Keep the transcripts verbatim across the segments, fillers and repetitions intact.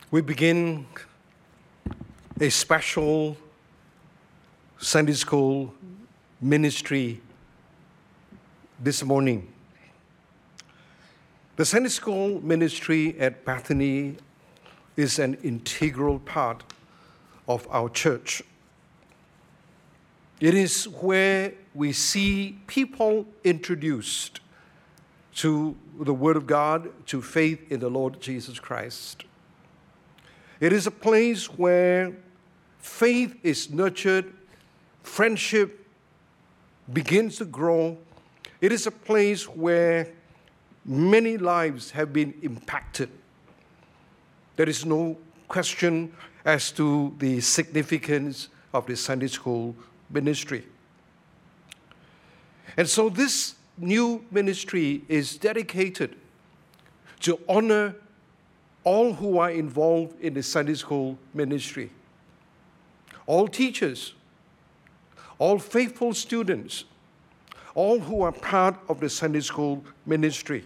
We begin a special Sunday school ministry this morning. The Sunday school ministry at Bethany is an integral part of our church. It is where we see people introduced to the Word of God, to faith in the Lord Jesus Christ. It is a place where faith is nurtured, friendship begins to grow. It is a place where many lives have been impacted. There is no question as to the significance of the Sunday school ministry. And so this new ministry is dedicated to honor all who are involved in the Sunday school ministry, all teachers, all faithful students, all who are part of the Sunday school ministry.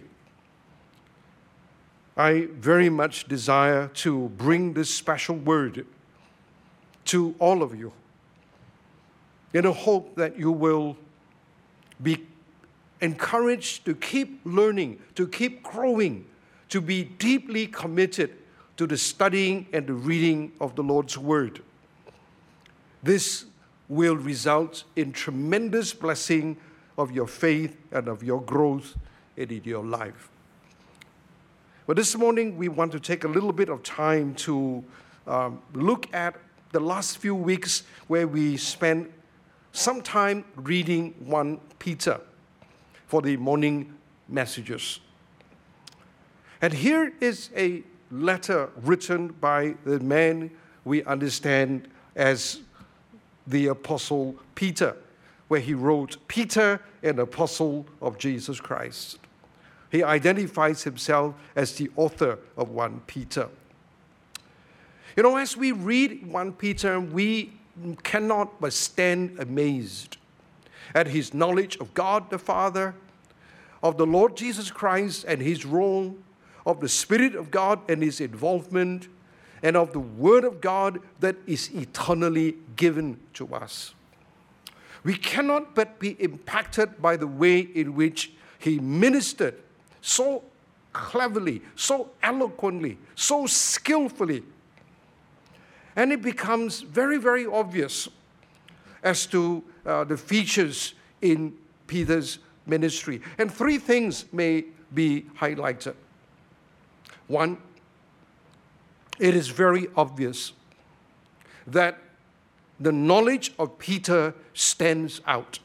I very much desire to bring this special word to all of you in the hope that you will be encouraged to keep learning, to keep growing, to be deeply committed to the studying and the reading of the Lord's Word. This will result in tremendous blessing of your faith and of your growth and in your life. But this morning, we want to take a little bit of time to um, look at the last few weeks where we spent some time reading First Peter for the morning messages. And here is a letter written by the man we understand as the Apostle Peter, where he wrote, Peter, an apostle of Jesus Christ. He identifies himself as the author of First Peter. You know, as we read First Peter, we cannot but stand amazed at his knowledge of God the Father, of the Lord Jesus Christ and his role, of the Spirit of God and his involvement, and of the Word of God that is eternally given to us. We cannot but be impacted by the way in which he ministered so cleverly, so eloquently, so skillfully. And it becomes very, very obvious as to uh, the features in Peter's ministry. And three things may be highlighted. One, it is very obvious that the knowledge of Peter stands out.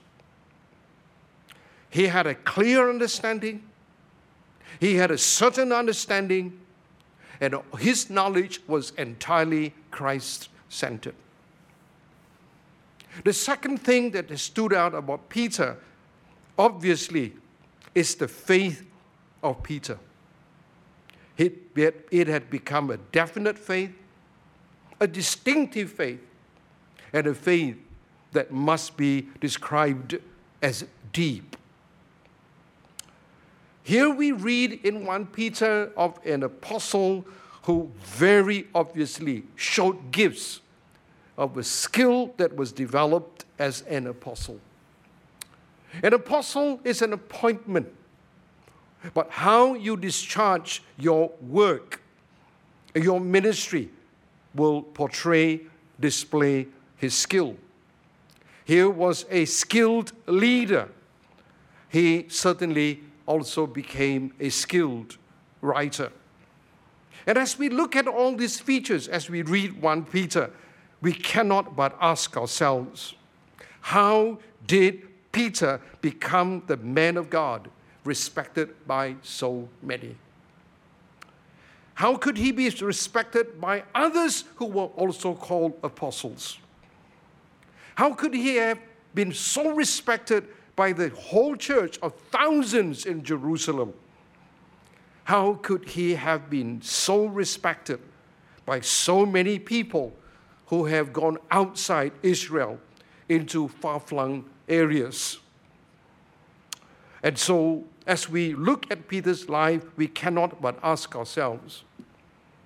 He had a clear understanding, he had a certain understanding, and his knowledge was entirely Christ-centered. The second thing that stood out about Peter, obviously, is the faith of Peter. It, it had become a definite faith, a distinctive faith, and a faith that must be described as deep. Here we read in First Peter of an apostle who very obviously showed gifts of a skill that was developed as an apostle. An apostle is an appointment, but how you discharge your work, your ministry, will portray, display his skill. Here was a skilled leader. He certainly also became a skilled writer. And as we look at all these features, as we read First Peter, we cannot but ask ourselves, how did Peter become the man of God respected by so many? How could he be respected by others who were also called apostles? How could he have been so respected by the whole church of thousands in Jerusalem? How could he have been so respected by so many people who have gone outside Israel into far-flung areas? And so, as we look at Peter's life, we cannot but ask ourselves,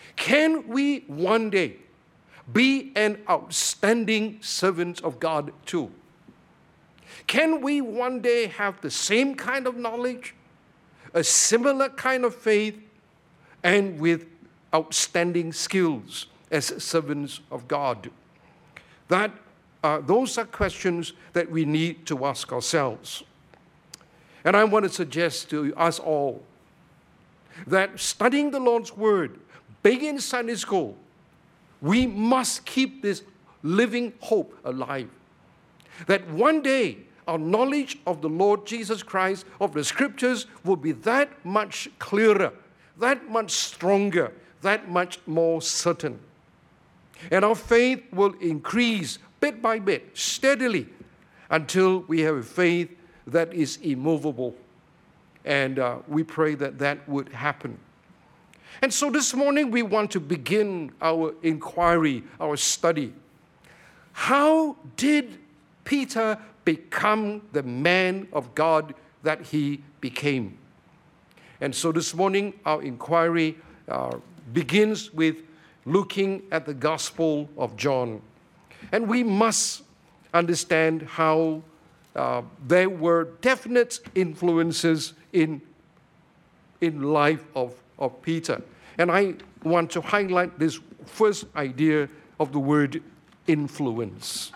Can we one day be an outstanding servant of God too? Can we one day have the same kind of knowledge, a similar kind of faith, and with outstanding skills as servants of God? That uh, those are questions that we need to ask ourselves. And I want to suggest to us all that studying the Lord's Word, being in Sunday school, we must keep this living hope alive. That one day our knowledge of the Lord Jesus Christ, of the Scriptures, will be that much clearer, that much stronger, that much more certain. And our faith will increase bit by bit, steadily, until we have a faith that is immovable. And uh, we pray that that would happen. And so this morning we want to begin our inquiry, our study. How did Peter become the man of God that he became? And so this morning our inquiry uh, begins with looking at the Gospel of John. And we must understand how uh, there were definite influences in, in life of, of Peter. And I want to highlight this first idea of the word influence.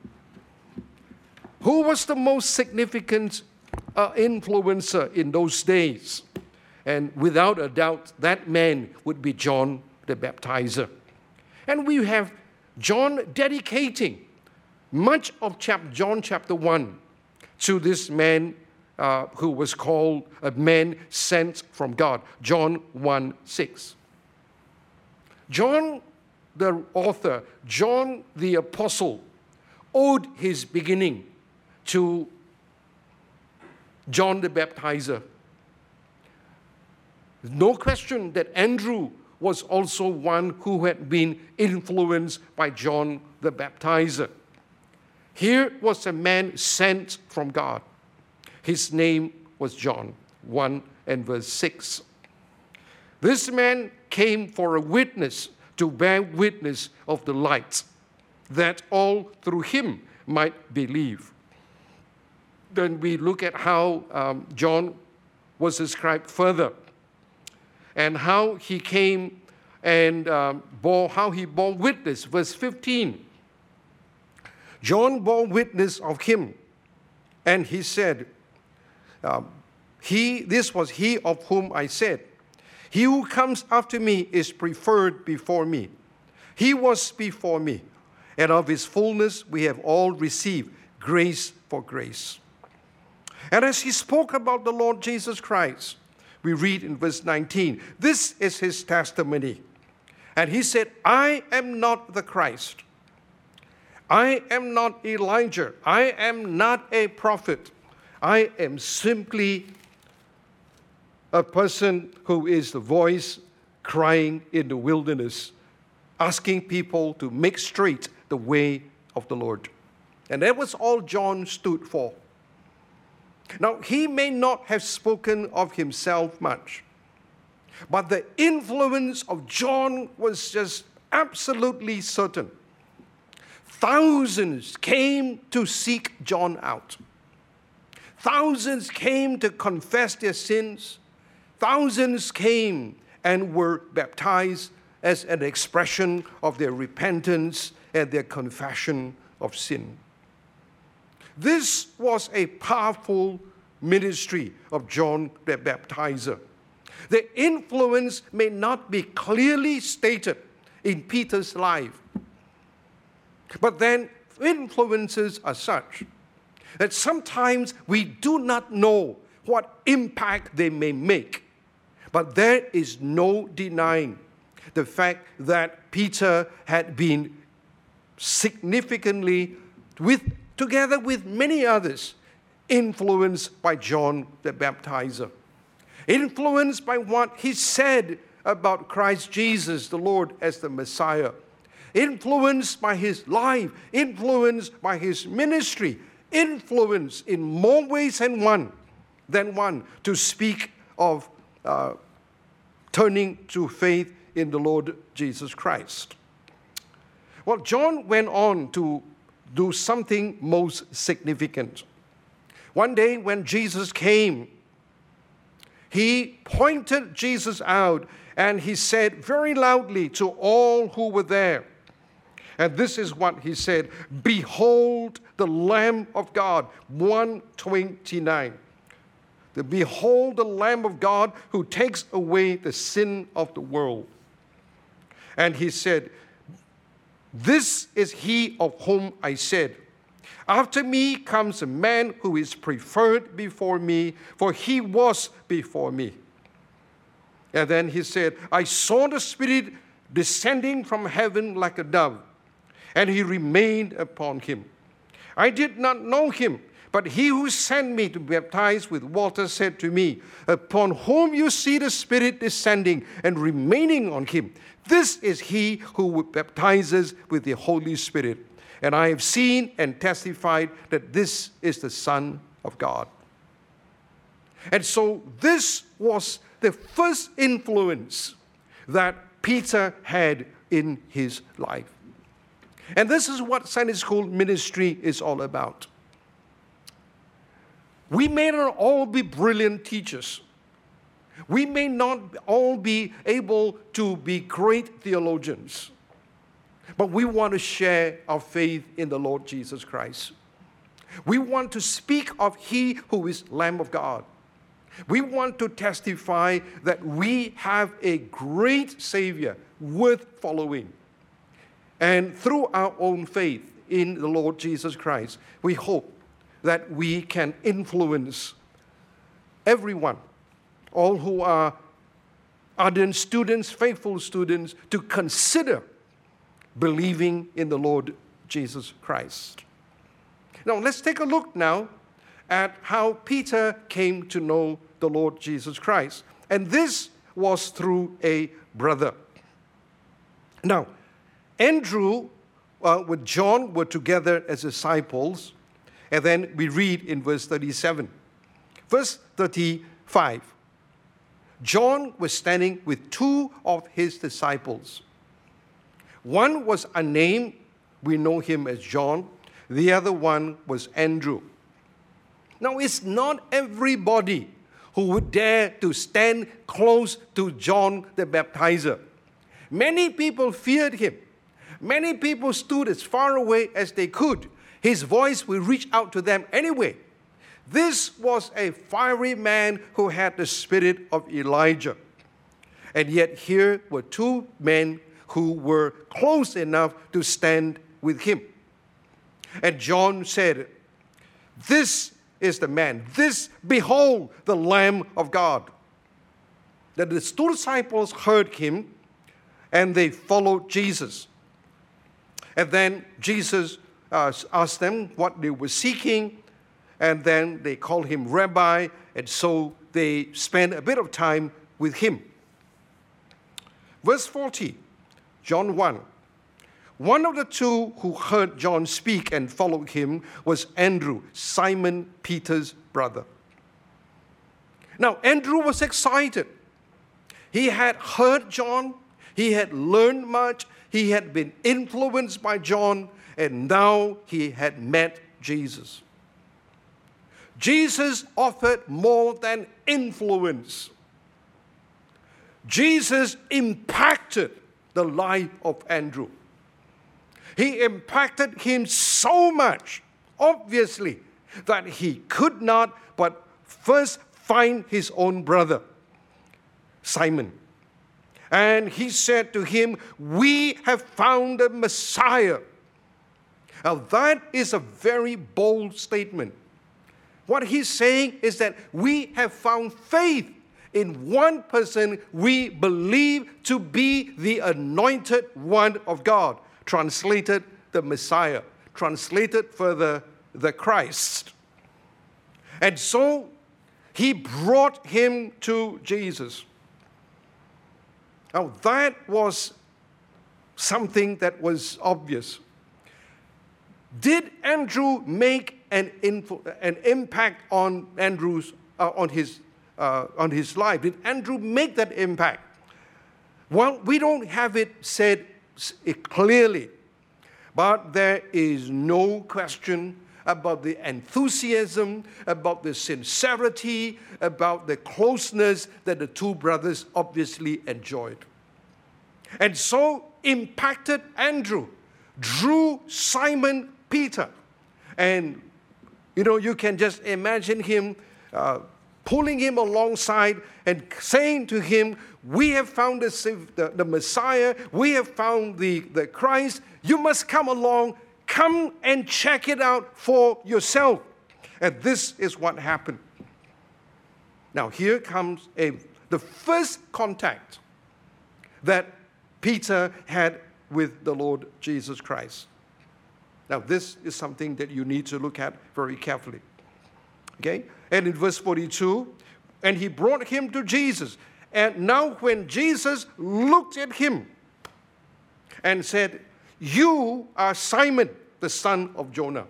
Who was the most significant uh, influencer in those days? And without a doubt, that man would be John the Baptizer. And we have John dedicating much of chap- John chapter one to this man uh, who was called a man sent from God, John one six. John, the author, John the apostle, owed his beginning to John the Baptizer. No question that Andrew was also one who had been influenced by John the Baptizer. Here was a man sent from God. His name was John, one and verse six. This man came for a witness, to bear witness of the light, that all through him might believe. Then we look at how um, John was described further, and how he came and um, bore, how he bore witness. Verse fifteen. John bore witness of him, and he said, um, he, this was he of whom I said, he who comes after me is preferred before me. He was before me, and of his fullness we have all received grace for grace. And as he spoke about the Lord Jesus Christ, we read in verse nineteen, this is his testimony. And he said, I am not the Christ. I am not Elijah. I am not a prophet. I am simply a person who is the voice crying in the wilderness, asking people to make straight the way of the Lord. And that was all John stood for. Now, he may not have spoken of himself much, but the influence of John was just absolutely certain. Thousands came to seek John out. Thousands came to confess their sins. Thousands came and were baptized as an expression of their repentance and their confession of sin. This was a powerful ministry of John the Baptizer. The influence may not be clearly stated in Peter's life, but then influences are such that sometimes we do not know what impact they may make. But there is no denying the fact that Peter had been significantly, with, together with many others, influenced by John the Baptizer. Influenced by what he said about Christ Jesus, the Lord, as the Messiah. Influenced by his life, influenced by his ministry, influenced in more ways than one, than one to speak of uh, turning to faith in the Lord Jesus Christ. Well, John went on to do something most significant. One day when Jesus came, he pointed Jesus out and he said very loudly to all who were there, and this is what he said, "Behold the Lamb of God," one twenty-nine. The "Behold the Lamb of God who takes away the sin of the world." And he said, "This is he of whom I said, after me comes a man who is preferred before me, for he was before me." And then he said, "I saw the Spirit descending from heaven like a dove, and he remained upon him. I did not know him, but he who sent me to baptize with water said to me, upon whom you see the Spirit descending and remaining on him, this is he who baptizes with the Holy Spirit. And I have seen and testified that this is the Son of God." And so this was the first influence that Peter had in his life. And this is what Sunday school ministry is all about. We may not all be brilliant teachers. We may not all be able to be great theologians. But we want to share our faith in the Lord Jesus Christ. We want to speak of He who is Lamb of God. We want to testify that we have a great Savior worth following. And through our own faith in the Lord Jesus Christ, we hope that we can influence everyone, all who are ardent students, faithful students, to consider believing in the Lord Jesus Christ. Now, let's take a look now at how Peter came to know the Lord Jesus Christ. And this was through a brother. Now, Andrew uh, with John were together as disciples. And then we read in verse thirty-seven. Verse thirty-five. John was standing with two of his disciples. One was unnamed, we know him as John. The other one was Andrew. Now, it's not everybody who would dare to stand close to John the Baptizer. Many people feared him. Many people stood as far away as they could. His voice will reach out to them anyway. This was a fiery man who had the spirit of Elijah. And yet here were two men who were close enough to stand with him. And John said, "This is the man. This, behold, the Lamb of God." That the two disciples heard him and they followed Jesus. And then Jesus uh, asked them what they were seeking. And then they called him Rabbi. And so they spent a bit of time with him. Verse forty, John one. One of the two who heard John speak and followed him was Andrew, Simon Peter's brother. Now, Andrew was excited. He had heard John. He had learned much. He had been influenced by John. And now he had met Jesus. Jesus offered more than influence. Jesus impacted the life of Andrew. He impacted him so much, obviously, that he could not but first find his own brother, Simon. And he said to him, "We have found the Messiah." Now that is a very bold statement. What he's saying is that we have found faith in one person we believe to be the anointed one of God. Translated, the Messiah. Translated further, the Christ. And so he brought him to Jesus. Now that was something that was obvious. Did Andrew make an, info, an impact on Andrew's uh, on his uh, on his life? Did Andrew make that impact? Well, we don't have it said clearly, but there is no question about the enthusiasm, about the sincerity, about the closeness that the two brothers obviously enjoyed. And so impacted Andrew, drew Simon Peter. And, you know, you can just imagine him uh, pulling him alongside and saying to him, we have found the, the, the Messiah, we have found the, the Christ, you must come along, come and check it out for yourself. And this is what happened. Now here comes a, the first contact that Peter had with the Lord Jesus Christ. Now this is something that you need to look at very carefully. Okay? And in verse forty-two, and he brought him to Jesus. And now when Jesus looked at him and said, you are Simon, the son of Jonah.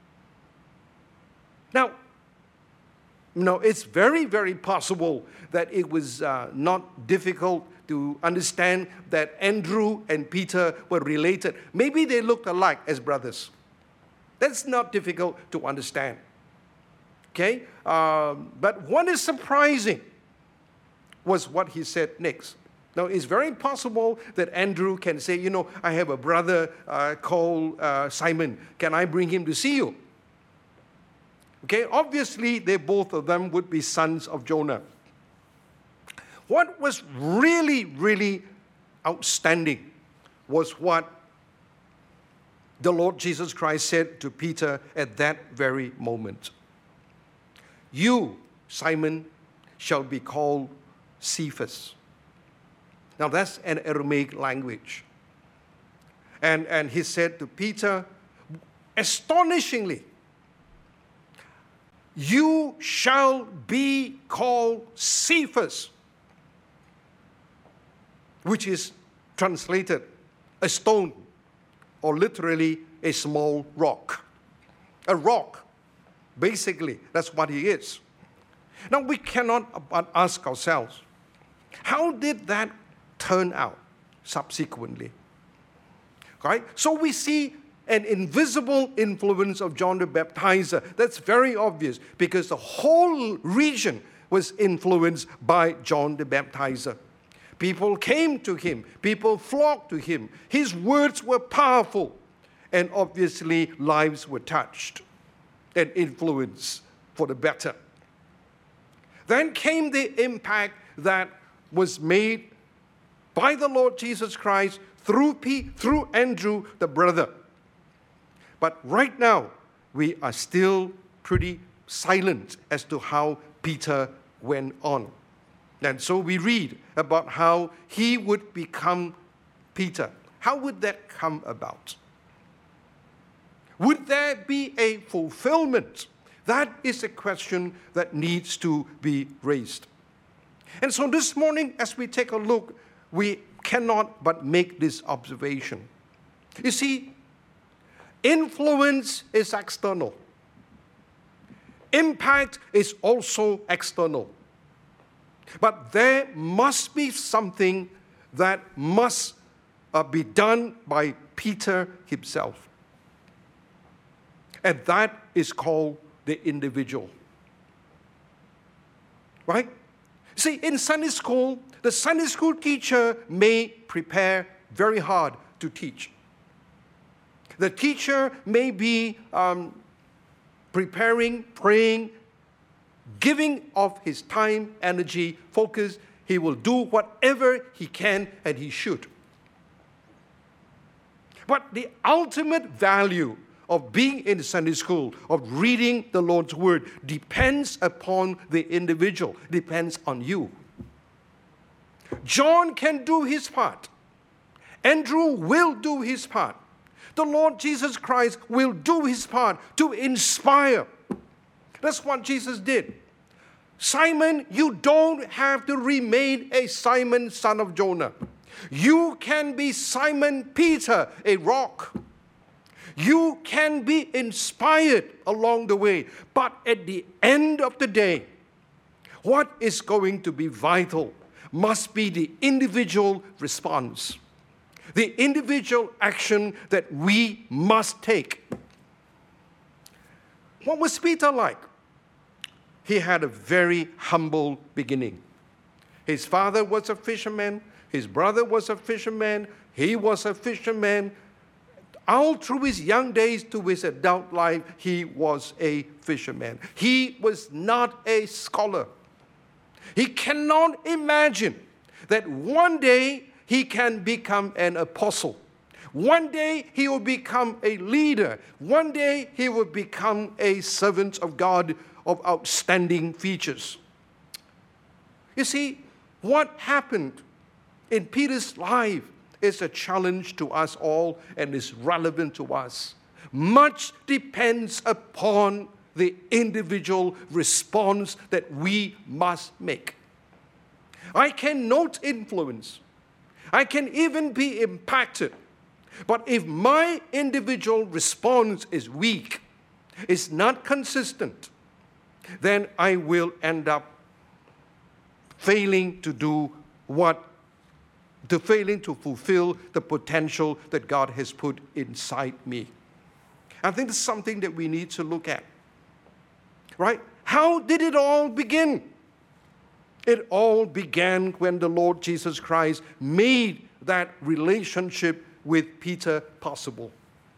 Now, no, it's very, very possible that it was uh, not difficult to understand that Andrew and Peter were related. Maybe they looked alike as brothers. That's not difficult to understand. Okay? Um, but what is surprising was what he said next. Now, it's very possible that Andrew can say, you know, I have a brother uh, called uh, Simon. Can I bring him to see you? Okay, obviously, they both of them would be sons of Jonah. What was really, really outstanding was what the Lord Jesus Christ said to Peter at that very moment. You, Simon, shall be called Cephas. Now that's an Aramaic language. And, and he said to Peter, astonishingly, you shall be called Cephas, which is translated a stone, or literally a small rock. A rock, basically, that's what he is. Now we cannot but ask ourselves, how did that turn out subsequently? Right? So we see an invisible influence of John the Baptizer. That's very obvious because the whole region was influenced by John the Baptizer. People came to him. People flocked to him. His words were powerful. And obviously lives were touched and influenced for the better. Then came the impact that was made by the Lord Jesus Christ through, P, through Andrew, the brother. But right now, we are still pretty silent as to how Peter went on. And so we read about how he would become Peter. How would that come about? Would there be a fulfillment? That is a question that needs to be raised. And so this morning, as we take a look, we cannot but make this observation. You see, influence is external. Impact is also external. But there must be something that must uh, be done by Peter himself. And that is called the individual. Right? See, in Sunday school, the Sunday school teacher may prepare very hard to teach. The teacher may be um, preparing, praying, giving of his time, energy, focus. He will do whatever he can and he should. But the ultimate value of being in Sunday school, of reading the Lord's Word, depends upon the individual, depends on you. John can do his part. Andrew will do his part. The Lord Jesus Christ will do his part to inspire. That's what Jesus did. Simon, you don't have to remain a Simon, son of Jonah. You can be Simon Peter, a rock. You can be inspired along the way. But at the end of the day, what is going to be vital? must be the individual response, the individual action that we must take. What was Peter like? He had a very humble beginning. His father was a fisherman. His brother was a fisherman. He was a fisherman. All through his young days to his adult life, he was a fisherman. He was not a scholar. He cannot imagine that one day he can become an apostle. One day he will become a leader. One day he will become a servant of God of outstanding features. You see, what happened in Peter's life is a challenge to us all and is relevant to us. Much depends upon the individual response that we must make. I can note influence. I can even be impacted. But if my individual response is weak, is not consistent, then I will end up failing to do what, to failing to fulfill the potential that God has put inside me. I think it's something that we need to look at. Right? How did it all begin? It all began when the Lord Jesus Christ made that relationship with Peter possible.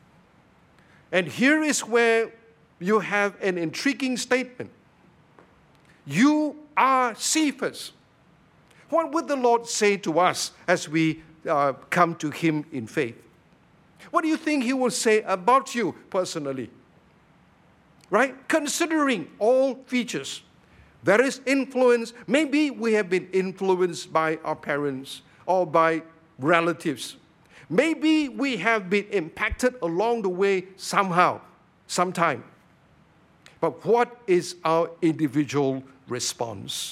And here is where you have an intriguing statement. You are Cephas. What would the Lord say to us as we uh, come to Him in faith? What do you think He will say about you personally? Right? Considering all features, there is influence. Maybe we have been influenced by our parents or by relatives. Maybe we have been impacted along the way somehow, sometime. But what is our individual response?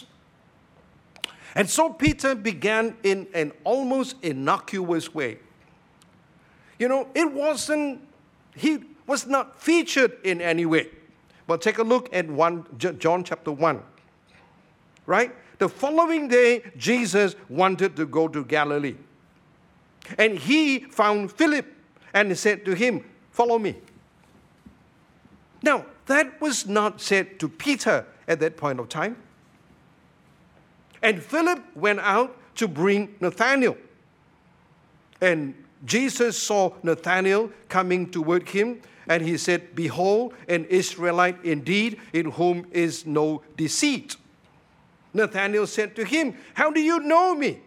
And so Peter began in an almost innocuous way. You know, it wasn't, he was not featured in any way. But take a look at one, John chapter one. Right? The following day, Jesus wanted to go to Galilee. And he found Philip and said to him, "Follow me." Now, that was not said to Peter at that point of time. And Philip went out to bring Nathanael. And Jesus saw Nathanael coming toward him, and he said, "Behold, an Israelite indeed, in whom is no deceit." Nathanael said to him, "How do you know me?"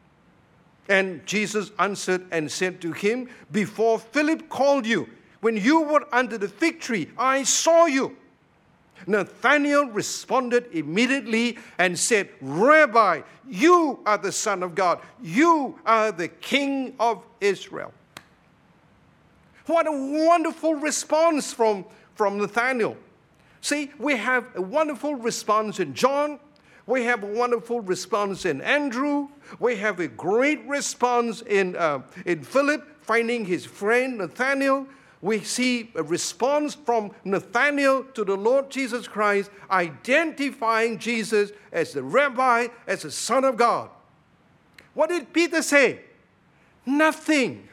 And Jesus answered and said to him, "Before Philip called you, when you were under the fig tree, I saw you." Nathanael responded immediately and said, "Rabbi, you are the Son of God. You are the King of Israel." What a wonderful response from, from Nathanael. See, we have a wonderful response in John. We have a wonderful response in Andrew. We have a great response in, uh, in Philip, finding his friend Nathanael. We see a response from Nathanael to the Lord Jesus Christ, identifying Jesus as the Rabbi, as the Son of God. What did Peter say? Nothing.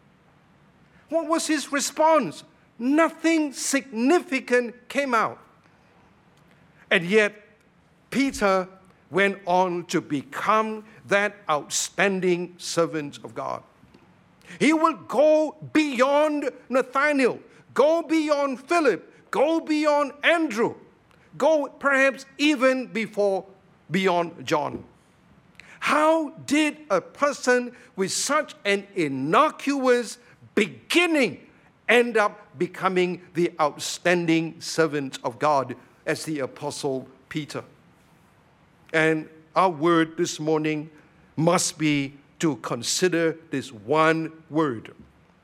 What was his response? Nothing significant came out. And yet, Peter went on to become that outstanding servant of God. He will go beyond Nathanael, go beyond Philip, go beyond Andrew, go perhaps even before beyond John. How did a person with such an innocuous beginning end up becoming the outstanding servant of God as the Apostle Peter? And our word this morning must be to consider this one word,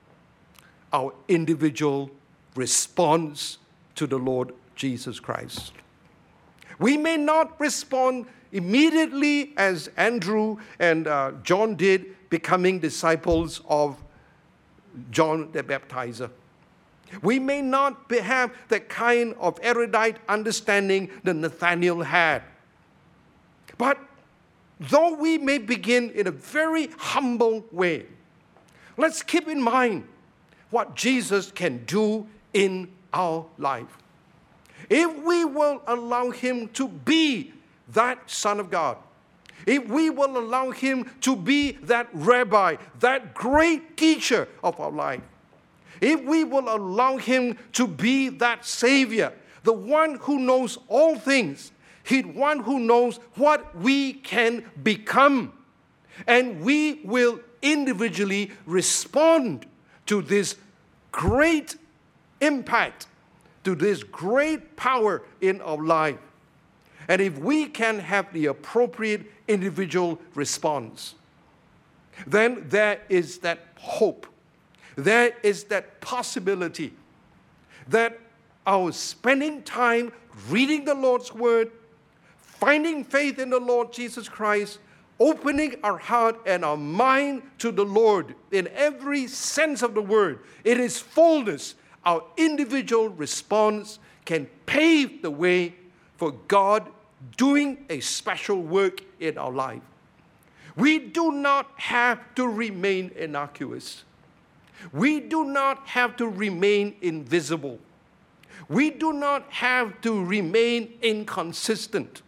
our individual response to the Lord Jesus Christ. We may not respond immediately as Andrew and uh, John did, becoming disciples of John the Baptizer. We may not have the kind of erudite understanding that Nathanael had. But though we may begin in a very humble way, let's keep in mind what Jesus can do in our life. If we will allow him to be that Son of God, if we will allow him to be that rabbi, that great teacher of our life, if we will allow him to be that Savior, the one who knows all things, the one who knows what we can become, and we will individually respond to this great impact, to this great power in our life. And if we can have the appropriate individual response, then there is that hope, there is that possibility that our spending time reading the Lord's Word, finding faith in the Lord Jesus Christ, opening our heart and our mind to the Lord in every sense of the word, in its fullness, our individual response can pave the way for God doing a special work in our life. We do not have to remain innocuous. We do not have to remain invisible. We do not have to remain inconsistent.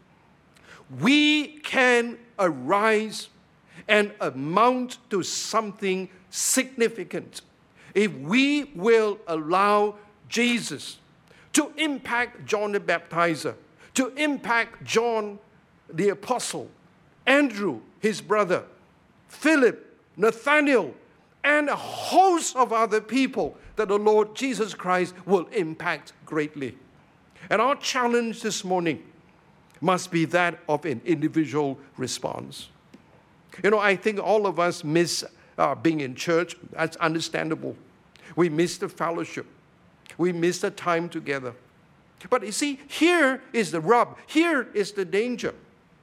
We can arise and amount to something significant if we will allow Jesus to impact John the Baptizer, to impact John the Apostle, Andrew, his brother, Philip, Nathanael, and a host of other people that the Lord Jesus Christ will impact greatly. And our challenge this morning must be that of an individual response. You know, I think all of us miss uh, being in church. That's understandable. We miss the fellowship. We miss the time together. But you see, here is the rub. Here is the danger.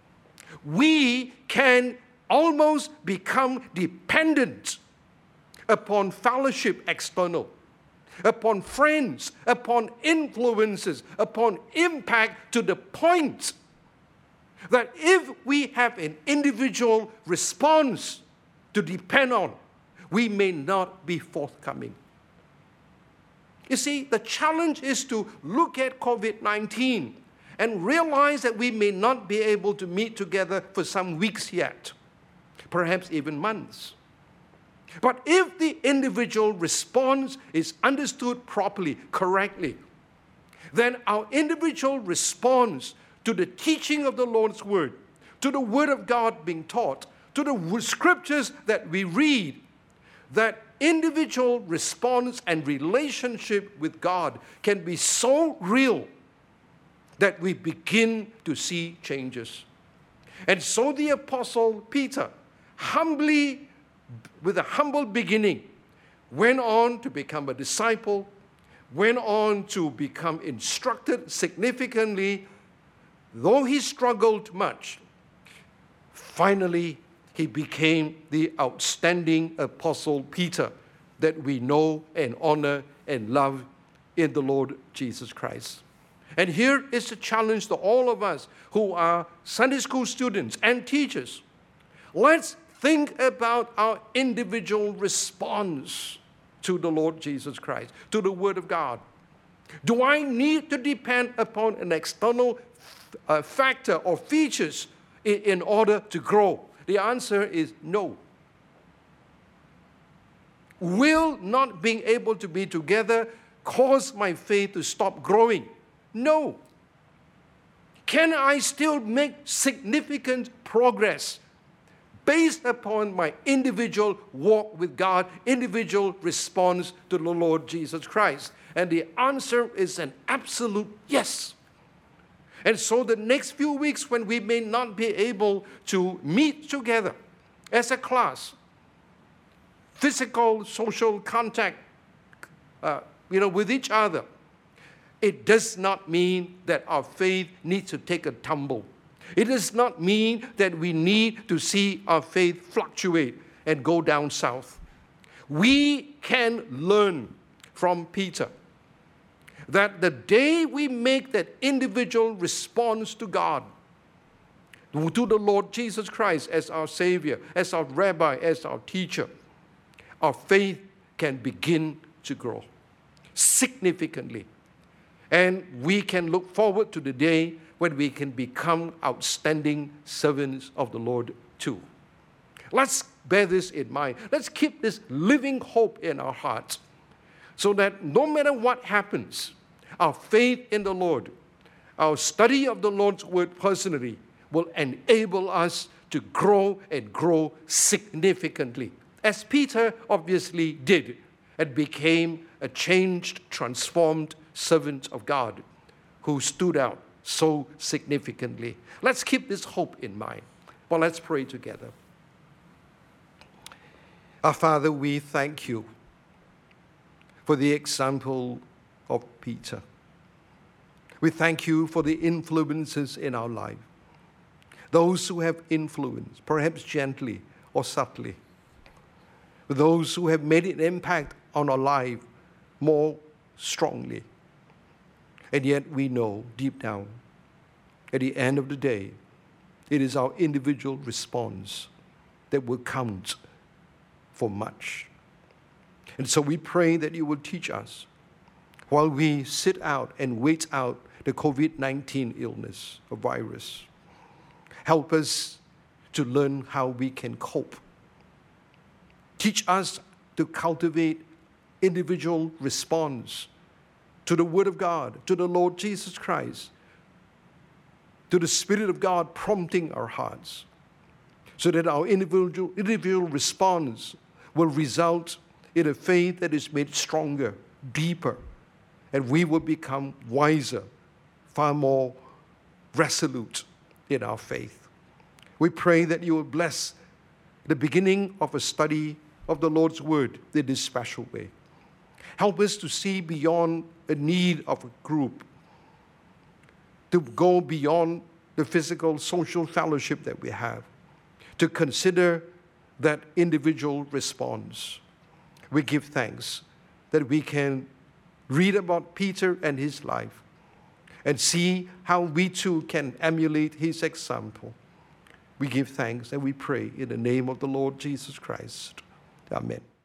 We can almost become dependent upon fellowship external, upon friends, upon influences, upon impact, to the point that if we have an individual response to depend on, we may not be forthcoming. You see, the challenge is to look at covid nineteen and realize that we may not be able to meet together for some weeks yet, perhaps even months. But if the individual response is understood properly, correctly, then our individual response to the teaching of the Lord's Word, to the Word of God being taught, to the scriptures that we read, that individual response and relationship with God can be so real that we begin to see changes. And so the Apostle Peter, humbly, with a humble beginning, went on to become a disciple, went on to become instructed significantly. Though he struggled much, finally he became the outstanding Apostle Peter that we know and honor and love in the Lord Jesus Christ. And here is the challenge to all of us who are Sunday school students and teachers. Let's think about our individual response to the Lord Jesus Christ, to the Word of God. Do I need to depend upon an external uh, factor or features in, in order to grow? The answer is no. Will not being able to be together cause my faith to stop growing? No. Can I still make significant progress based upon my individual walk with God, individual response to the Lord Jesus Christ? And the answer is an absolute yes. And so the next few weeks when we may not be able to meet together as a class, physical, social contact, uh, you know, with each other, it does not mean that our faith needs to take a tumble. It does not mean that we need to see our faith fluctuate and go down south. We can learn from Peter that the day we make that individual response to God, to the Lord Jesus Christ as our Savior, as our Rabbi, as our teacher, our faith can begin to grow significantly. And we can look forward to the day when we can become outstanding servants of the Lord too. Let's bear this in mind. Let's keep this living hope in our hearts so that no matter what happens, our faith in the Lord, our study of the Lord's Word personally will enable us to grow and grow significantly, as Peter obviously did, and became a changed, transformed servant of God who stood out so significantly. Let's keep this hope in mind. Well, let's pray together. Our Father, we thank you for the example of Peter. We thank you for the influences in our life. Those who have influenced, perhaps gently or subtly. Those who have made an impact on our life more strongly. And yet we know deep down, at the end of the day, it is our individual response that will count for much. And so we pray that you will teach us while we sit out and wait out the covid nineteen illness or virus. Help us to learn how we can cope. Teach us to cultivate individual response to the Word of God, to the Lord Jesus Christ, to the Spirit of God prompting our hearts, so that our individual, individual response will result in a faith that is made stronger, deeper, and we will become wiser, far more resolute in our faith. We pray that you will bless the beginning of a study of the Lord's Word in this special way. Help us to see beyond the need of a group, to go beyond the physical, social fellowship that we have, to consider that individual response. We give thanks that we can read about Peter and his life and see how we too can emulate his example. We give thanks and we pray in the name of the Lord Jesus Christ. Amen.